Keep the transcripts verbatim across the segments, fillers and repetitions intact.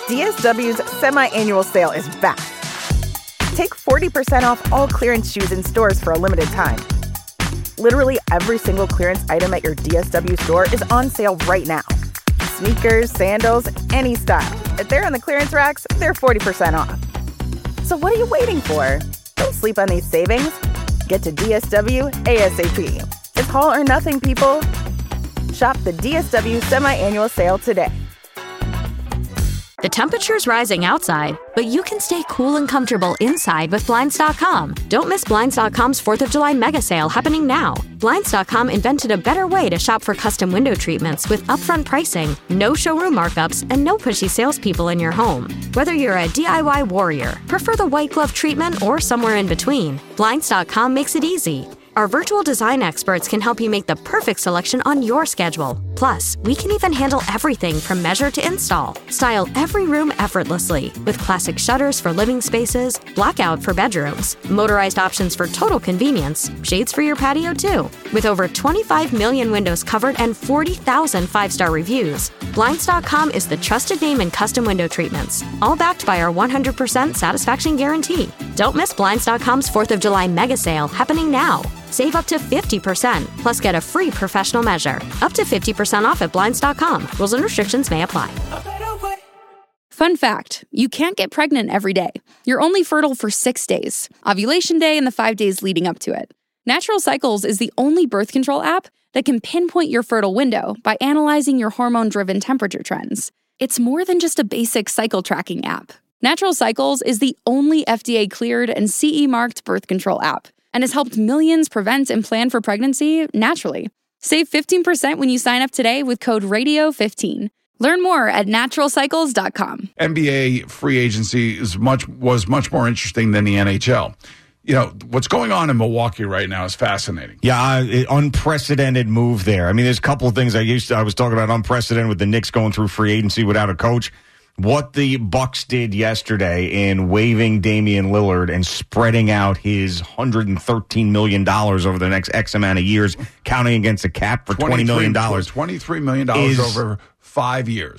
D S W's semi-annual sale is back. Take forty percent off all clearance shoes in stores for a limited time. Literally every single clearance item at your D S W store is on sale right now. Sneakers, sandals, any style. If they're on the clearance racks, they're forty percent off. So what are you waiting for? Don't sleep on these savings. Get to D S W ASAP. It's all or nothing, people. Shop the D S W semi-annual sale today. The temperature's rising outside, but you can stay cool and comfortable inside with Blinds dot com. Don't miss Blinds dot com's fourth of July mega sale happening now. Blinds dot com invented a better way to shop for custom window treatments with upfront pricing, no showroom markups, and no pushy salespeople in your home. Whether you're a D I Y warrior, prefer the white glove treatment, or somewhere in between, Blinds dot com makes it easy. Our virtual design experts can help you make the perfect selection on your schedule. Plus, we can even handle everything from measure to install. Style every room effortlessly with classic shutters for living spaces, blackout for bedrooms, motorized options for total convenience, shades for your patio too. With over twenty-five million windows covered and forty thousand five-star reviews, Blinds dot com is the trusted name in custom window treatments, all backed by our one hundred percent satisfaction guarantee. Don't miss Blinds dot com's fourth of July mega sale happening now. Save up to fifty percent, plus get a free professional measure. Up to fifty percent off at Blinds dot com. Rules and restrictions may apply. Fun fact, you can't get pregnant every day. You're only fertile for six days, ovulation day and the five days leading up to it. Natural Cycles is the only birth control app that can pinpoint your fertile window by analyzing your hormone-driven temperature trends. It's more than just a basic cycle tracking app. Natural Cycles is the only F D A-cleared and C E-marked birth control app, and has helped millions prevent and plan for pregnancy naturally. Save fifteen percent when you sign up today with code radio fifteen. Learn more at natural cycles dot com. N B A free agency is much was much more interesting than the N H L. You know, what's going on in Milwaukee right now is fascinating. Yeah, uh, unprecedented move there. I mean, there's a couple of things I used to, I was talking about unprecedented with the Knicks going through free agency without a coach. What the Bucks did yesterday in waiving Damian Lillard and spreading out his one hundred thirteen million dollars over the next X amount of years, counting against the cap for twenty million dollars. twenty-three million dollars over five years.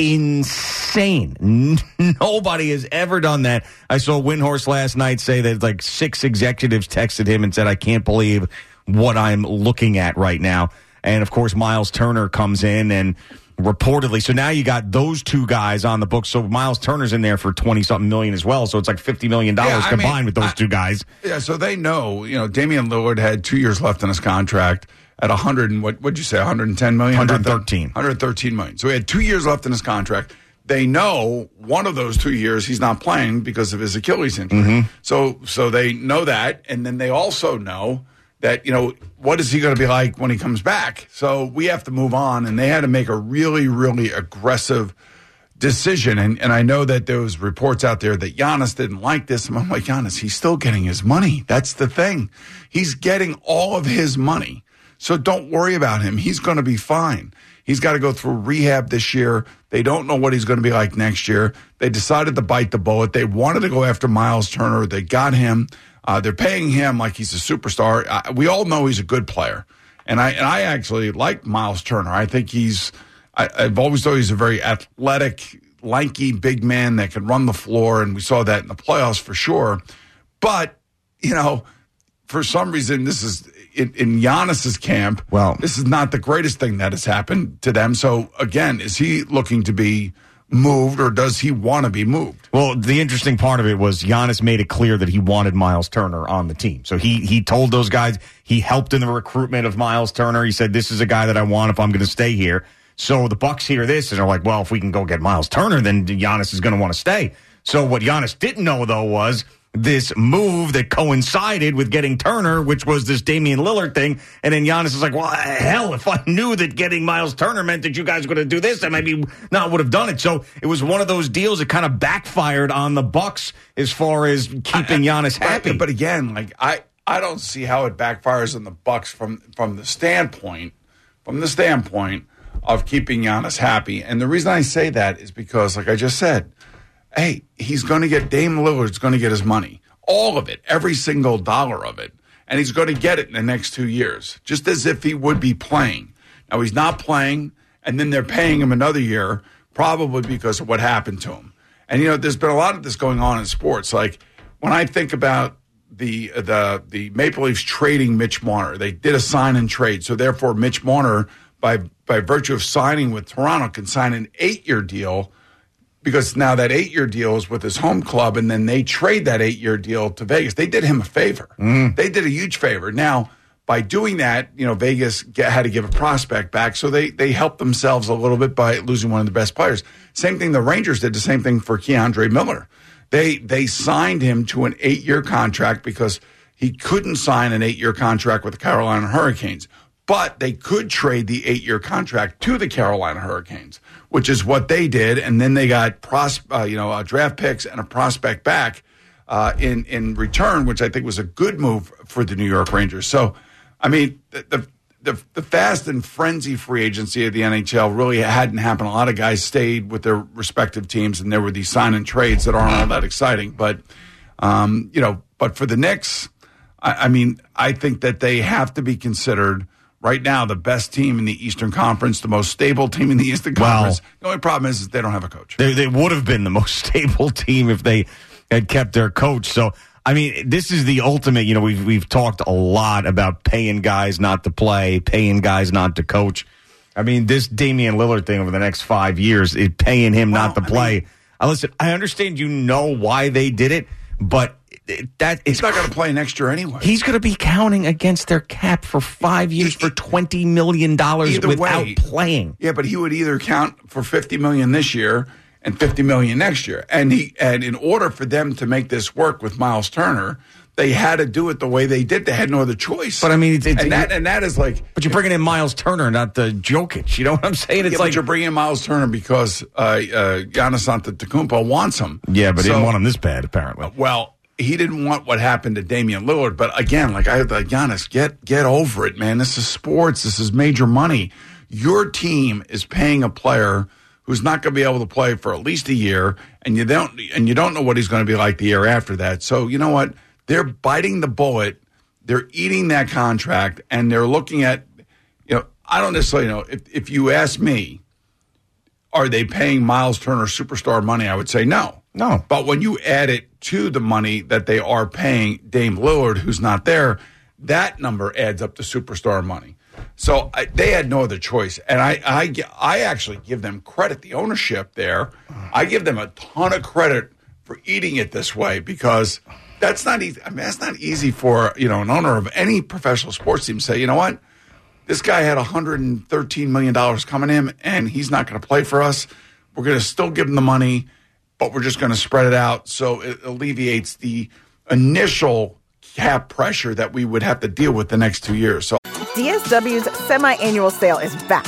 Insane. Nobody has ever done that. I saw Windhorst last night say that like six executives texted him and said, I can't believe what I'm looking at right now. And, of course, Miles Turner comes in and reportedly, so now you got those two guys on the books. So Miles Turner's in there for twenty-something million as well. So it's like fifty million dollars yeah, combined mean, with those I, two guys. Yeah, so they know, you know, Damian Lillard had two years left in his contract at one hundred and what would you say, one hundred ten million? one hundred thirteen. one hundred thirteen million. So he had two years left in his contract. They know one of those two years he's not playing because of his Achilles injury. Mm-hmm. So so they know that, and then they also know that, you know, what is he going to be like when he comes back? So we have to move on, and they had to make a really, really aggressive decision. And and I know that there was reports out there that Giannis didn't like this. And I'm like, Giannis, he's still getting his money. That's the thing. He's getting all of his money. So don't worry about him. He's going to be fine. He's got to go through rehab this year. They don't know what he's going to be like next year. They decided to bite the bullet. They wanted to go after Miles Turner. They got him. Uh, they're paying him like he's a superstar. Uh, we all know he's a good player. And I and I actually like Miles Turner. I think he's I, I've always thought he's a very athletic, lanky, big man that can run the floor, and we saw that in the playoffs for sure. But, you know, for some reason, this is in, in Giannis's camp. Well, this is not the greatest thing that has happened to them. So, again, is he looking to be moved, or does he want to be moved? Well, the interesting part of it was Giannis made it clear that he wanted Miles Turner on the team. So he he told those guys, he helped in the recruitment of Miles Turner. He said, this is a guy that I want if I'm going to stay here. So the Bucks hear this and are like, well, if we can go get Miles Turner, then Giannis is going to want to stay. So what Giannis didn't know, though, was this move that coincided with getting Turner, which was this Damian Lillard thing. And then Giannis is like, well, hell, if I knew that getting Miles Turner meant that you guys were going to do this, I maybe not would have done it. So it was one of those deals that kind of backfired on the Bucks as far as keeping Giannis happy. But, but again, like I, I don't see how it backfires on the Bucks from, from the standpoint, from the standpoint of keeping Giannis happy. And the reason I say that is because, like I just said, hey, he's going to get, Dame Lillard's going to get his money. All of it, every single dollar of it. And he's going to get it in the next two years, just as if he would be playing. Now, he's not playing, and then they're paying him another year, probably because of what happened to him. And, you know, there's been a lot of this going on in sports. Like, when I think about the the the Maple Leafs trading Mitch Marner, they did a sign and trade. So, therefore, Mitch Marner, by by virtue of signing with Toronto, can sign an eight-year deal because now that eight-year deal is with his home club, and then they trade that eight-year deal to Vegas. They did him a favor. Mm. They did a huge favor. Now, by doing that, you know, Vegas get, had to give a prospect back, so they they helped themselves a little bit by losing one of the best players. Same thing the Rangers did, the same thing for Keandre Miller. They they signed him to an eight-year contract because he couldn't sign an eight-year contract with the Carolina Hurricanes. But they could trade the eight-year contract to the Carolina Hurricanes, which is what they did, and then they got pros, uh, you know, uh, draft picks and a prospect back uh, in in return, which I think was a good move for the New York Rangers. So, I mean, the the, the, the fast and frenzy free agency of the N H L really hadn't happened. A lot of guys stayed with their respective teams, and there were these sign and trades that aren't all that exciting. But, um, you know, but for the Knicks, I, I mean, I think that they have to be considered right now the best team in the Eastern Conference, the most stable team in the Eastern Conference. Well, the only problem is, is they don't have a coach. They, they would have been the most stable team if they had kept their coach. So, I mean, this is the ultimate, you know, we've, we've talked a lot about paying guys not to play, paying guys not to coach. I mean, this Damian Lillard thing over the next five years, is paying him well, not to play. I mean, uh, listen, I understand you know why they did it, but that is he's not going to play next year anyway. He's going to be counting against their cap for five years for twenty million dollars without way, playing. Yeah, but he would either count for fifty million dollars this year and fifty million dollars next year. And he and in order for them to make this work with Miles Turner, they had to do it the way they did. They had no other choice. But I mean, it's, it's, and that and that is like. But you're bringing in Miles Turner, not the Jokic. You know what I'm saying? It's yeah, like but you're bringing in Miles Turner because uh, uh, Giannis Antetokounmpo wants him. Yeah, but so, he didn't want him this bad, apparently. Well. He didn't want what happened to Damian Lillard, but again, like I like Giannis, get get over it, man. This is sports. This is major money. Your team is paying a player who's not going to be able to play for at least a year, and you don't and you don't know what he's going to be like the year after that. So you know what? They're biting the bullet. They're eating that contract, and they're looking at, you know, I don't necessarily know. If if you ask me, are they paying Miles Turner superstar money? I would say no. No. But when you add it to the money that they are paying Dame Lillard, who's not there, that number adds up to superstar money. So I, they had no other choice. And I, I, I actually give them credit, the ownership there. I give them a ton of credit for eating it this way because that's not easy. I mean, that's not easy for, you know, an owner of any professional sports team to say, you know what? This guy had one hundred thirteen million dollars coming in, and he's not going to play for us. We're going to still give him the money, but we're just going to spread it out so it alleviates the initial cap pressure that we would have to deal with the next two years. So D S W's semi-annual sale is back.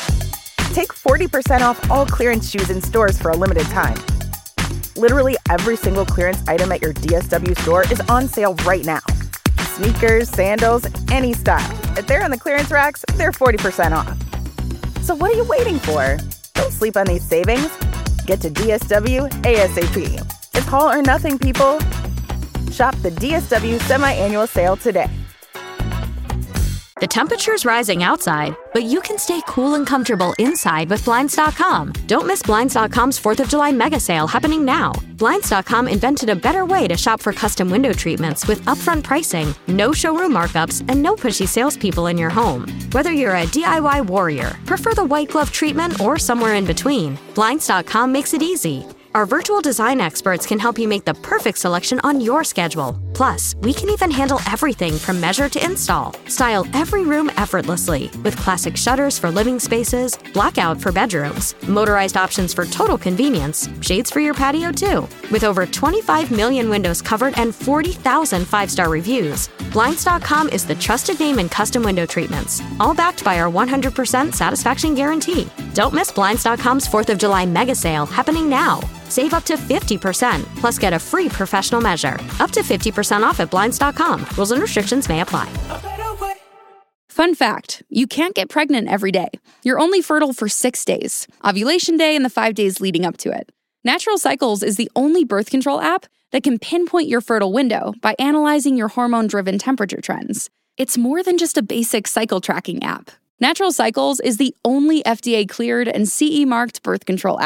Take forty percent off all clearance shoes in stores for a limited time. Literally every single clearance item at your D S W store is on sale right now. Sneakers, sandals, any style. If they're on the clearance racks, they're forty percent off. So what are you waiting for? Don't sleep on these savings. Get to D S W ASAP. It's all or nothing, people. Shop the D S W semi-annual sale today. The temperature's rising outside, but you can stay cool and comfortable inside with Blinds dot com. Don't miss Blinds dot com's fourth of July mega sale happening now. Blinds dot com invented a better way to shop for custom window treatments with upfront pricing, no showroom markups, and no pushy salespeople in your home. Whether you're a D I Y warrior, prefer the white glove treatment, or somewhere in between, Blinds dot com makes it easy. Our virtual design experts can help you make the perfect selection on your schedule. Plus, we can even handle everything from measure to install. Style every room effortlessly with classic shutters for living spaces, blackout for bedrooms, motorized options for total convenience, shades for your patio too. With over twenty-five million windows covered and forty thousand five-star reviews, Blinds dot com is the trusted name in custom window treatments, all backed by our one hundred percent satisfaction guarantee. Don't miss Blinds dot com's fourth of July mega sale happening now. Save up to fifty percent, plus get a free professional measure. Up to fifty percent off at Blinds dot com. Rules and restrictions may apply. Fun fact, you can't get pregnant every day. You're only fertile for six days, ovulation day and the five days leading up to it. Natural Cycles is the only birth control app that can pinpoint your fertile window by analyzing your hormone-driven temperature trends. It's more than just a basic cycle tracking app. Natural Cycles is the only F D A-cleared and C E-marked birth control app,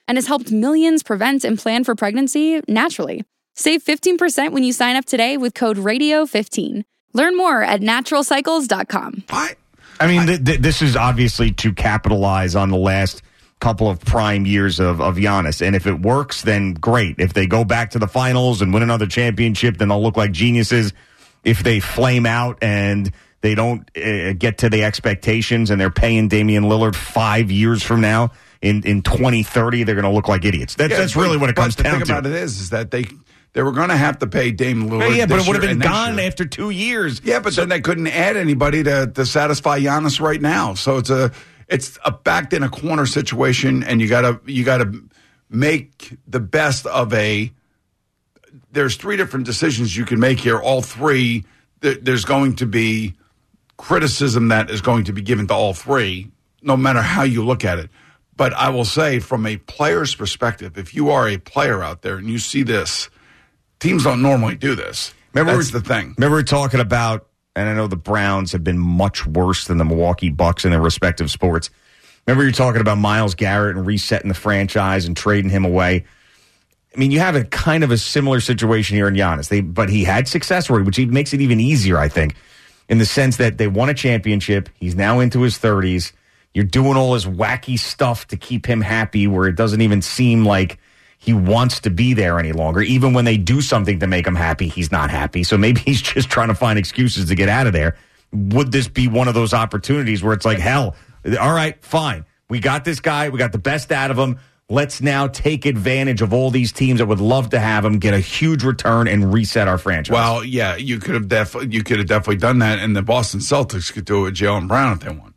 and has helped millions prevent and plan for pregnancy naturally. Save fifteen percent when you sign up today with code radio fifteen. Learn more at natural cycles dot com. I, I mean, th- th- this is obviously to capitalize on the last couple of prime years of, of Giannis. And if it works, then great. If they go back to the finals and win another championship, then they'll look like geniuses. If they flame out and they don't uh, get to the expectations and they're paying Damian Lillard five years from now, in, in twenty thirty, they're going to look like idiots. That's, yeah, that's but, really what it comes but down to. The thing about it is, is that they they were going to have to pay Damian Lillard. Yeah, but it would have been year gone after two years. Yeah, but so, then they couldn't add anybody to, to satisfy Giannis right now. So it's a it's a backed in a corner situation, and you gotta you gotta make the best of a. There's three different decisions you can make here. All three, th- there's going to be criticism that is going to be given to all three, no matter how you look at it. But I will say, from a player's perspective, if you are a player out there and you see this, teams don't normally do this. Remember, That's the thing. Remember we were talking about, and I know the Browns have been much worse than the Milwaukee Bucks in their respective sports. Remember you were talking about Myles Garrett and resetting the franchise and trading him away. I mean, you have a kind of a similar situation here in Giannis. They, but he had success rate, which makes it even easier, I think, in the sense that they won a championship. He's now into his thirties. You're doing all this wacky stuff to keep him happy where it doesn't even seem like he wants to be there any longer. Even when they do something to make him happy, he's not happy. So maybe he's just trying to find excuses to get out of there. Would this be one of those opportunities where it's like, hell, all right, fine. We got this guy. We got the best out of him. Let's now take advantage of all these teams that would love to have him, get a huge return, and reset our franchise. Well, yeah, you could have definitely you could have definitely done that, and the Boston Celtics could do it with Jaylen Brown if they want.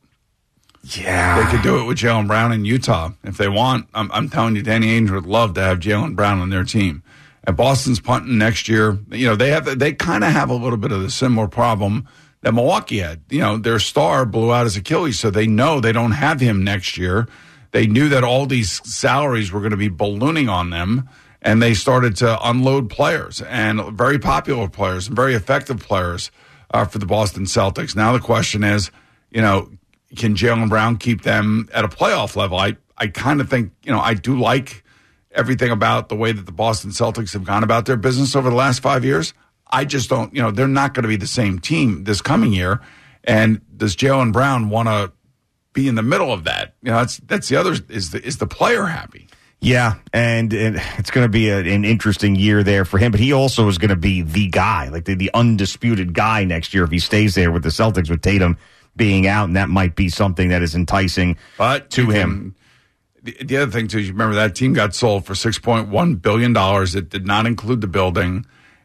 Yeah, they could do it with Jaylen Brown in Utah if they want. I'm, I'm telling you, Danny Ainge would love to have Jaylen Brown on their team. And Boston's punting next year. You know, they have they kind of have a little bit of the similar problem that Milwaukee had. You know, their star blew out his Achilles, so they know they don't have him next year. They knew that all these salaries were going to be ballooning on them, and they started to unload players, and very popular players and very effective players uh, for the Boston Celtics. Now the question is, you know, can Jaylen Brown keep them at a playoff level? I, I kind of think, you know, I do like everything about the way that the Boston Celtics have gone about their business over the last five years. I just don't, you know, they're not going to be the same team this coming year. And does Jaylen Brown want to be in the middle of that? You know, that's that's the other, is the, is the player happy? Yeah, and it, it's going to be a, an interesting year there for him, but he also is going to be the guy, like the, the undisputed guy next year if he stays there with the Celtics with Tatum being out, and that might be something that is enticing but to can, him. The, the other thing, too, is you remember that team got sold for six point one billion dollars. It did not include the building,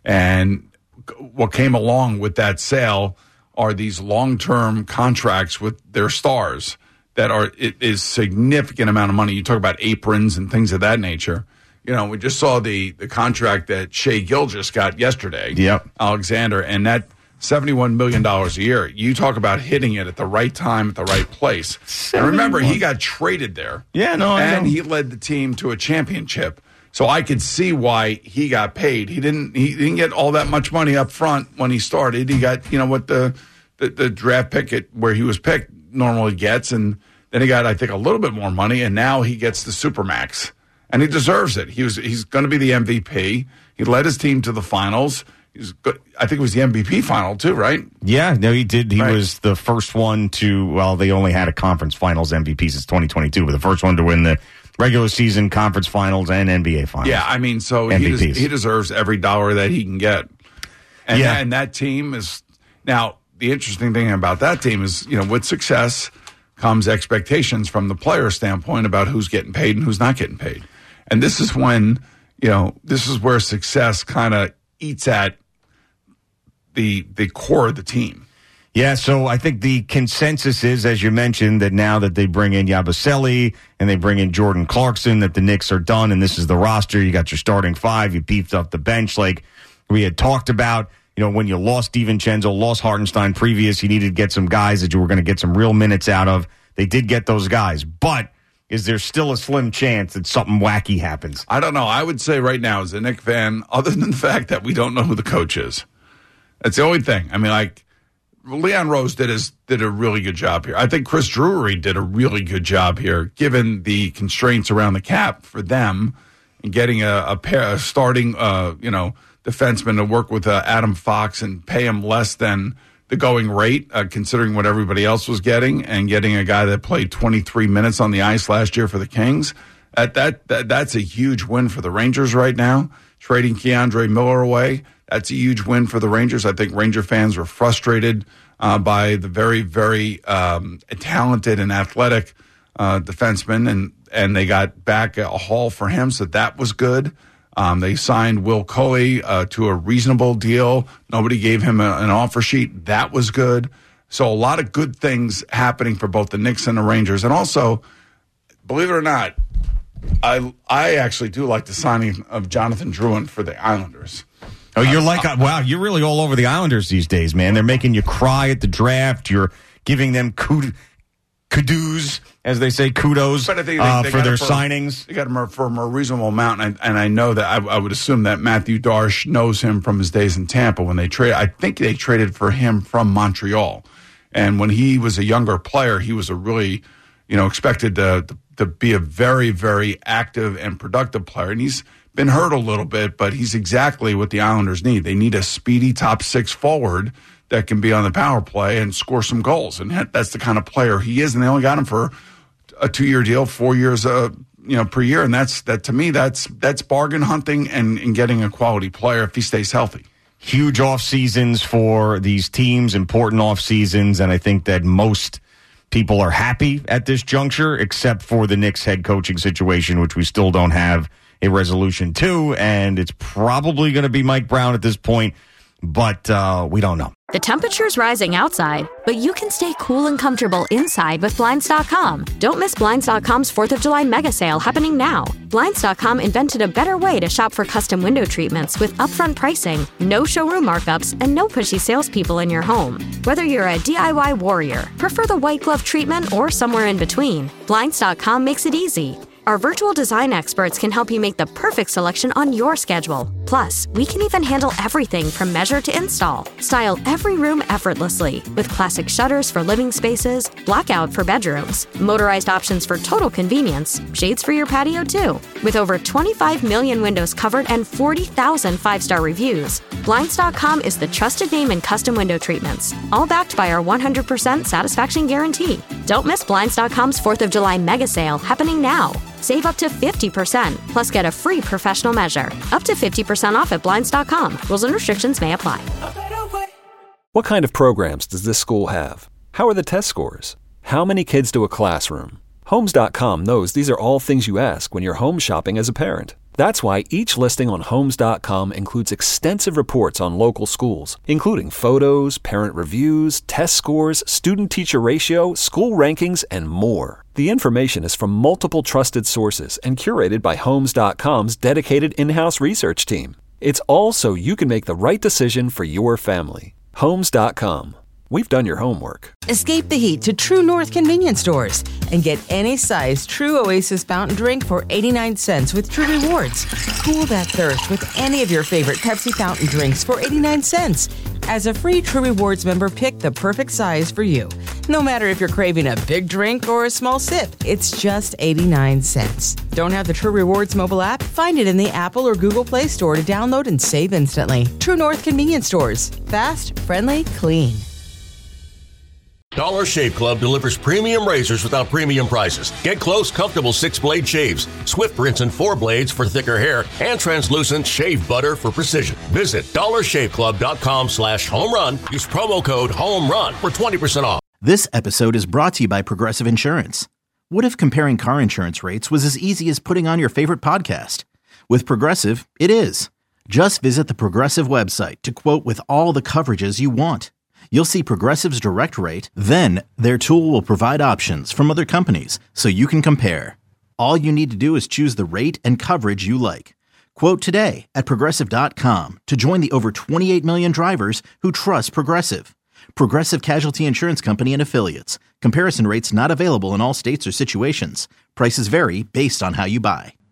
and what came along with that sale are these long-term contracts with their stars that are it is significant amount of money. You talk about aprons and things of that nature. You know, we just saw the the contract that Shai Gilgeous got yesterday. Yep. Alexander, and that seventy-one million dollars a year. You talk about hitting it at the right time, at the right place. And remember, he got traded there. Yeah, no, I And know. he led the team to a championship. So I could see why he got paid. He didn't he didn't get all that much money up front when he started. He got, you know, what the the, the draft pick at where he was picked normally gets, and then he got, I think, a little bit more money, and now he gets the Supermax. And he deserves it. He was he's going to be the M V P. He led his team to the finals. He's good. I think it was the M V P final too, right? Yeah, no, he did. He right. was the first one to, well, they only had a conference finals M V P since twenty twenty-two, but the first one to win the regular season conference finals and N B A finals. Yeah, I mean, so he, des- he deserves every dollar that he can get. And, yeah. that, and that team is, now, the interesting thing about that team is, you know, with success comes expectations from the player standpoint about who's getting paid and who's not getting paid. And this is when, you know, this is where success kind of eats at the the core of the team. Yeah, so I think the consensus is, as you mentioned, that now that they bring in Yabusele and they bring in Jordan Clarkson, that the Knicks are done, and this is the roster. You got your starting five. You beefed up the bench like we had talked about. You know, when you lost DiVincenzo, lost Hartenstein previous, you needed to get some guys that you were going to get some real minutes out of. They did get those guys, but is there still a slim chance that something wacky happens? I don't know. I would say right now, as a Knicks fan, other than the fact that we don't know who the coach is, that's the only thing. I mean, like, Leon Rose did his did a really good job here. I think Chris Drury did a really good job here, given the constraints around the cap for them, and getting a, a pair, a starting, uh, you know, defenseman to work with uh, Adam Fox and pay him less than the going rate, uh, considering what everybody else was getting, and getting a guy that played twenty-three minutes on the ice last year for the Kings. At that, that that's a huge win for the Rangers right now. Trading Keandre Miller away, that's a huge win for the Rangers. I think Ranger fans were frustrated uh, by the very, very um, talented and athletic uh, defenseman, and and they got back a haul for him, so that was good. Um, they signed Will Coley uh, to a reasonable deal. Nobody gave him a, an offer sheet. That was good. So a lot of good things happening for both the Knicks and the Rangers. And also, believe it or not, I I actually do like the signing of Jonathan Drouin for the Islanders. Oh, you're like, uh, wow, you're really all over the Islanders these days, man. They're making you cry at the draft. You're giving them kud- kudos, as they say, kudos but I think they, uh, they for their for, signings. They got him for a more reasonable amount, and I, and I know that I, I would assume that Matthew Darsh knows him from his days in Tampa when they traded. I think they traded for him from Montreal. And when he was a younger player, he was a really, you know, expected to, to, to be a very, very active and productive player. And he's been hurt a little bit, but he's exactly what the Islanders need. They need a speedy top six forward that can be on the power play and score some goals. And that's the kind of player he is. And they only got him for a two-year deal, four years, uh, you know, per year. And that's that to me, that's that's bargain hunting and, and getting a quality player if he stays healthy. Huge off seasons for these teams, important off seasons, and I think that most people are happy at this juncture, except for the Knicks head coaching situation, which we still don't have a resolution to, and it's probably going to be Mike Brown at this point, but uh, we don't know. The temperature's rising outside, but you can stay cool and comfortable inside with Blinds dot com. Don't miss Blinds dot com's fourth of July mega sale happening now. Blinds dot com invented a better way to shop for custom window treatments with upfront pricing, no showroom markups, and no pushy salespeople in your home. Whether you're a D I Y warrior, prefer the white glove treatment, or somewhere in between, Blinds dot com makes it easy. Our virtual design experts can help you make the perfect selection on your schedule. Plus, we can even handle everything from measure to install. Style every room effortlessly with classic shutters for living spaces, blackout for bedrooms, motorized options for total convenience, shades for your patio too. With over twenty-five million windows covered and forty thousand five-star reviews, Blinds dot com is the trusted name in custom window treatments, all backed by our one hundred percent satisfaction guarantee. Don't miss Blinds dot com's fourth of July mega sale happening now. Save up to fifty percent, plus get a free professional measure. Up to fifty percent off at Blinds dot com. Rules and restrictions may apply. What kind of programs does this school have? How are the test scores? How many kids do a classroom? Homes dot com knows these are all things you ask when you're home shopping as a parent. That's why each listing on Homes dot com includes extensive reports on local schools, including photos, parent reviews, test scores, student-teacher ratio, school rankings, and more. The information is from multiple trusted sources and curated by Homes dot com's dedicated in-house research team. It's all so you can make the right decision for your family. Homes dot com. We've done your homework. Escape the heat to True North convenience stores and get any size True Oasis fountain drink for eighty-nine cents with True Rewards. Cool that thirst with any of your favorite Pepsi fountain drinks for eighty-nine cents. As a free True Rewards member, pick the perfect size for you. No matter if you're craving a big drink or a small sip, it's just eighty-nine cents. Don't have the True Rewards mobile app? Find it in the Apple or Google Play Store to download and save instantly. True North convenience stores. Fast, friendly, clean. Dollar Shave Club delivers premium razors without premium prices. Get close, comfortable six-blade shaves, swift rinse and four blades for thicker hair, and translucent shave butter for precision. Visit dollar shave club dot com slash home run. Use promo code HOMERUN for twenty percent off. This episode is brought to you by Progressive Insurance. What if comparing car insurance rates was as easy as putting on your favorite podcast? With Progressive, it is. Just visit the Progressive website to quote with all the coverages you want. You'll see Progressive's direct rate, then their tool will provide options from other companies so you can compare. All you need to do is choose the rate and coverage you like. Quote today at Progressive dot com to join the over twenty-eight million drivers who trust Progressive. Progressive Casualty Insurance Company and Affiliates. Comparison rates not available in all states or situations. Prices vary based on how you buy.